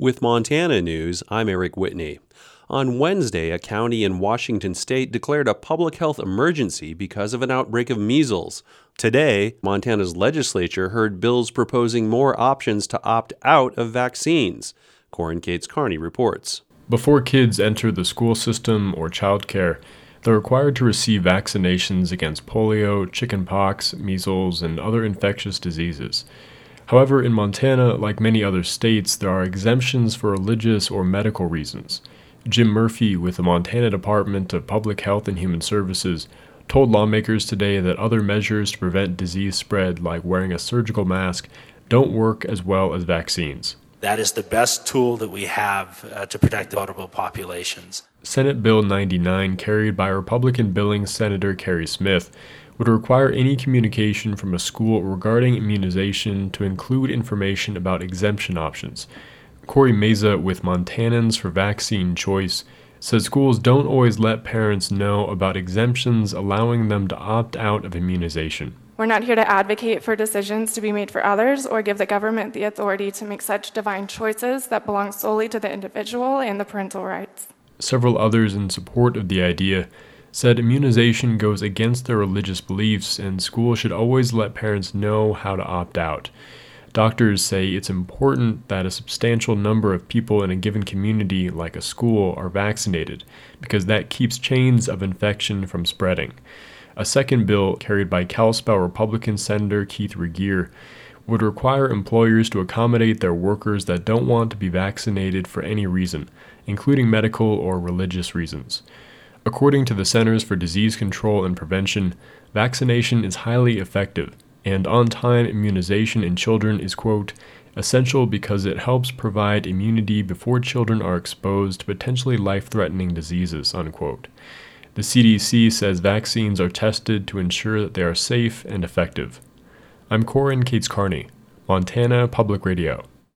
With Montana News, I'm Eric Whitney. On Wednesday, a county in Washington state declared a public health emergency because of an outbreak of measles. Today, Montana's legislature heard bills proposing more options to opt out of vaccines. Corin Cates Carney reports. Before kids enter the school system or childcare, they're required to receive vaccinations against polio, chickenpox, measles, and other infectious diseases. However, in Montana, like many other states, there are exemptions for religious or medical reasons. Jim Murphy with the Montana Department of Public Health and Human Services told lawmakers today that other measures to prevent disease spread, like wearing a surgical mask, don't work as well as vaccines. That is the best tool that we have to protect vulnerable populations. Senate Bill 99, carried by Republican Billings Senator Kerry Smith, would require any communication from a school regarding immunization to include information about exemption options. Corey Meza with Montanans for Vaccine Choice says schools don't always let parents know about exemptions allowing them to opt out of immunization. We're not here to advocate for decisions to be made for others or give the government the authority to make such divine choices that belong solely to the individual and the parental rights. Several others in support of the idea said immunization goes against their religious beliefs and schools should always let parents know how to opt out. Doctors say it's important that a substantial number of people in a given community, like a school, are vaccinated because that keeps chains of infection from spreading. A second bill, carried by Kalispell Republican Senator Keith Regier, would require employers to accommodate their workers that don't want to be vaccinated for any reason, including medical or religious reasons. According to the Centers for Disease Control and Prevention, vaccination is highly effective, and on-time immunization in children is, quote, essential because it helps provide immunity before children are exposed to potentially life-threatening diseases, unquote. The CDC says vaccines are tested to ensure that they are safe and effective. I'm Corin Cates Carney, Montana Public Radio.